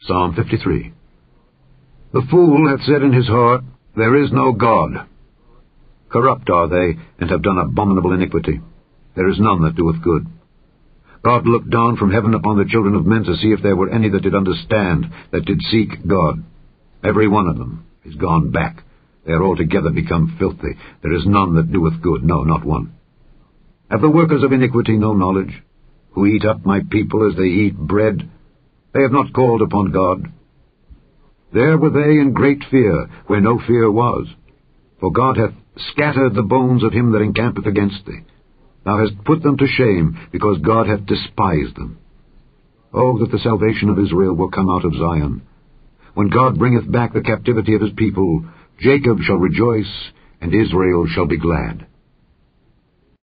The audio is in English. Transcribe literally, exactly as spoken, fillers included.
Psalm fifty-three. The fool hath said in his heart, There is no God. Corrupt are they, and have done abominable iniquity. There is none that doeth good. God looked down from heaven upon the children of men to see if there were any that did understand, that did seek God. Every one of them is gone back. They are altogether become filthy. There is none that doeth good, no, not one. Have the workers of iniquity no knowledge, who eat up my people as they eat bread? They have not called upon God. There were they in great fear, where no fear was. For God hath scattered the bones of him that encampeth against thee. Thou hast put them to shame, because God hath despised them. Oh, that the salvation of Israel will come out of Zion. When God bringeth back the captivity of his people, Jacob shall rejoice, and Israel shall be glad.